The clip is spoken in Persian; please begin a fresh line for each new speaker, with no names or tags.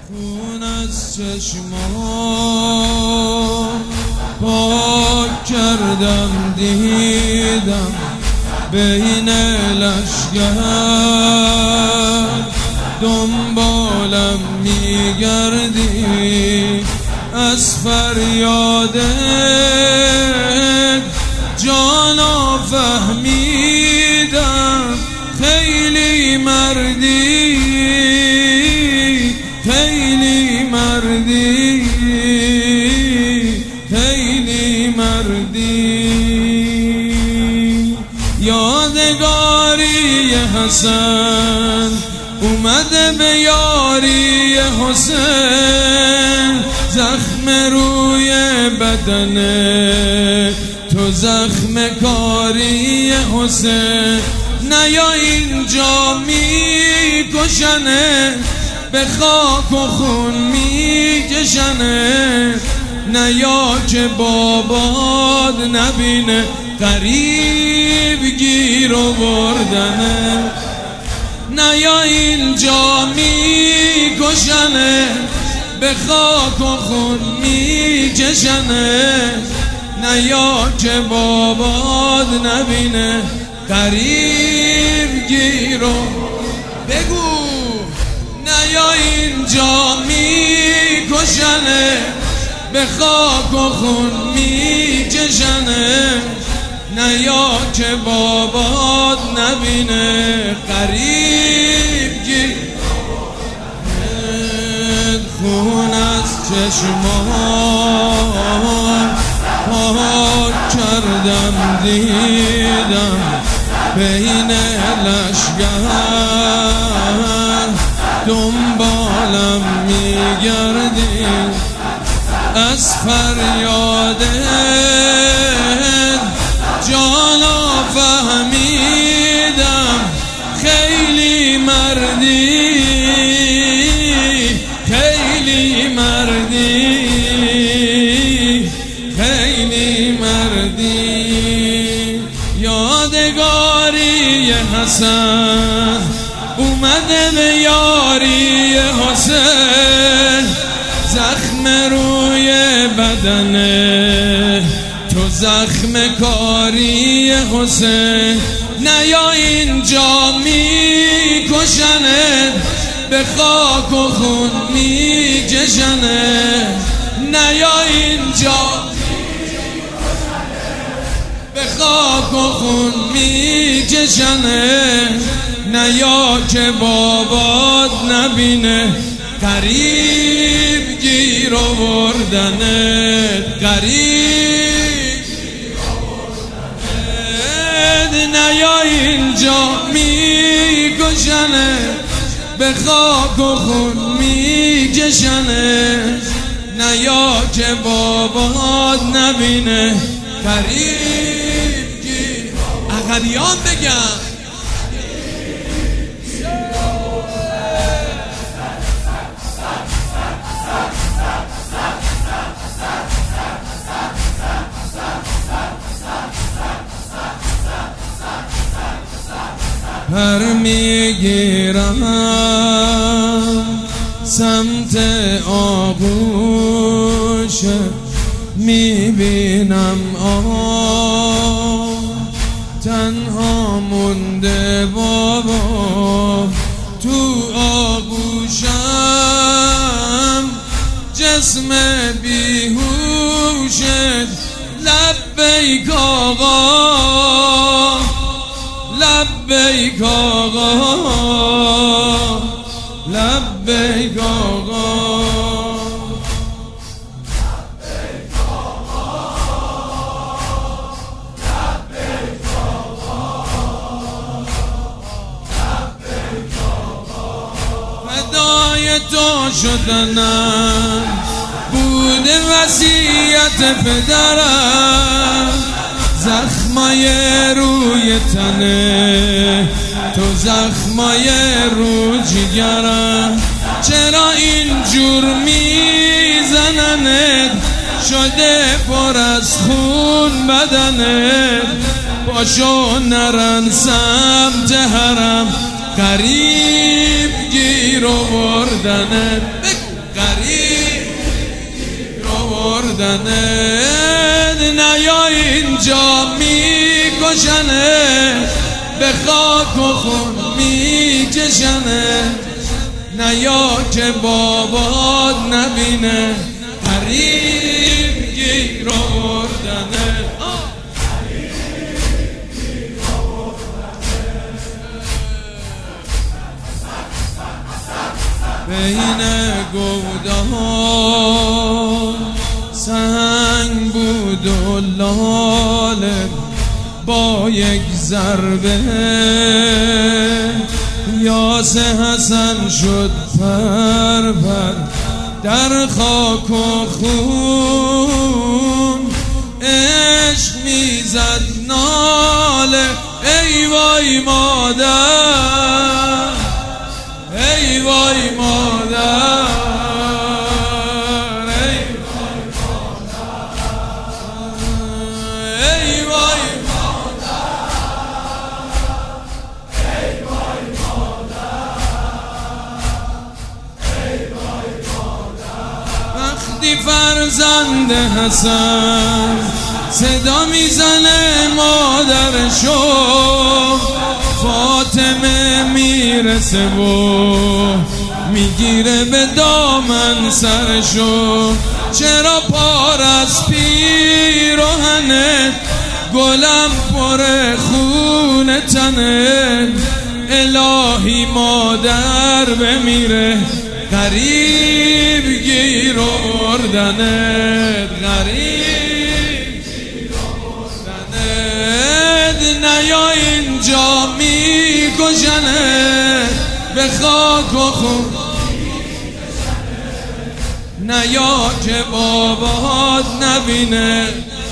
خون از چشمان پاک کردم، دیدم بین لشگر دنبالم میگردی، از فریادت جانا فهمیدم خیلی مردی، خیلی مردی، خیلی مردی. یادگاری حسن اومده به یاری حسین، زخم روی بدن تو زخم کاری حسین. نیا اینجا میکشنه، به خاک و خون میکشنه، نیا که باباد نبینه غریب گیر آوردنه. نیا اینجا میکشنه، به خاک و خون میکشنه، نیا که باباد نبینه غریب گیر. بگو نیا اینجا میکشنه، به خاک و خون میکشنه، نیا که بابات نبینه غریب گیر. خون از چشمان پاک کردم، دیدم بین لشگر دنبالم میگردی، از فریادت جانا فهمیدم خیلی مردی، خیلی مردی، خیلی مردی. یادگاری حسن اومده به یاری حسین، زخم روی بدن تو زخم کاری حسین. نیا اینجا میکشنه، به خاک و خون میکشنه، نیا اینجا به خاک و خون میکشنه، نیا که بابات نبینه غریب گیر آوردنت، غریب گیر آوردنت. نیا اینجا میکشنه، به خاک و خون میکشنه، نیا که بابات نبینه غریب گیر. عقبیان بگم پر میگیرم سمت آغوش، میبینم تنها مونده بابا تو آغوشم، جسم بیهوشت. لبیک آقا، لبیک آقا، لبیک آقا، لبیک آقا، فدای تو شدنم بود وصیت پدرم، زخمای روی تنه تو زخمای رو جگرم، چرا اینجور میزننت شده پر از خون بدنت، پاشو نرن سمت حرم غریب گیر آوردنت. بردنت، نیا اینجا میکشنت، به خاک و خون میکشنت، نیا که بابات نبینه غریب گیر آوردنت. بین گوده ها سنگ بود و لاله، با یک ضربه یاس حسن شد پر پر در خاک و خون. عشق میزد ناله ای وای مادر، ای وای مادر، ای وای مادر، ای وای مادر، ای وای مادر، ای وای مادر. وقتی فرزند حسن صدا میزنه مادرشو، فاطمه میرسه و میگیره به دامن سرشو. چرا پار از پیراهنت، گلم پر خون تنت، الهی مادر بمیره غریب گیر آوردنت، غریب گیر آوردنت، نیا اینجا میکشنت، به خاک و خون نیا که بابات نبینه